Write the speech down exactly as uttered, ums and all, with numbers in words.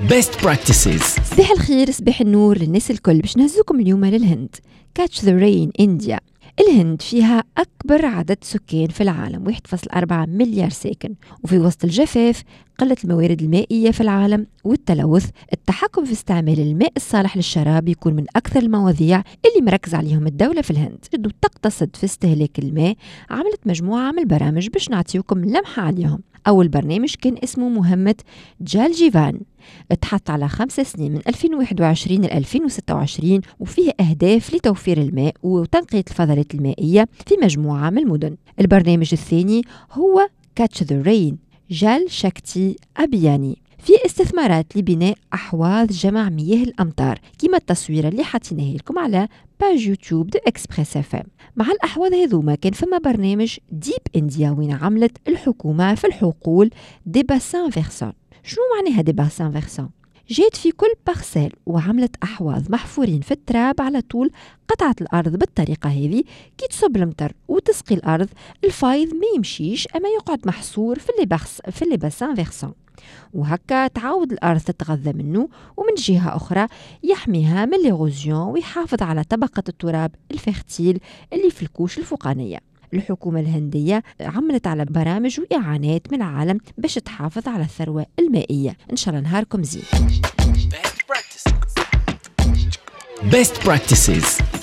Best practices. صباح الخير، صباح النور للناس الكل. باش نهزوكم اليوم للهند. Catch the rain India. الهند فيها أكبر عدد سكان في العالم، واحد فاصلة أربعة مليار ساكن، وفي وسط الجفاف، قلة الموارد المائية في العالم والتلوث، التحكم في استعمال الماء الصالح للشراب يكون من أكثر المواضيع اللي مركز عليهم الدولة في الهند. وتقتصد في استهلاك الماء. عملت مجموعة من البرامج باش نعطيكم لمحة عليهم. أول برنامج كان اسمه مهمة جال جيفان، اتحط على خمس سنين من ألفين وواحد وعشرين ل ألفين وستة وعشرين، وفيه أهداف لتوفير الماء وتنقية الفضلات المائية في مجموعة من المدن. البرنامج الثاني هو كاتش ذا رين جال شاكتي أبياني، في استثمارات لبناء أحواض جمع مياه الأمطار، كما التصوير اللي حاطينه لكم على باج يوتيوب دو إكسبريس اف ام. مع الأحواض هذوما كان فما برنامج ديب إنديا وين عملت الحكومة في الحقول دي باسان فيرسون. شنو معناها دي باسان فيرسون؟ جات في كل بارسيل وعملت أحواض محفورين في التراب على طول قطعة الأرض. بالطريقة هذه كي تصب المطر وتسقي الأرض، الفايض ما يمشيش أما يقعد محصور في اللي بخس في اللي باسان فيرسون، وهكا تعاود الأرض تتغذى منه، ومن جهة أخرى يحميها من الإيروزيون ويحافظ على طبقة التراب الفيرتيل اللي في الكوش الفوقانية. الحكومة الهندية عملت على برامج وإعانات من العالم باش تحافظ على الثروة المائية. إن شاء الله نهاركم زين. Best practices.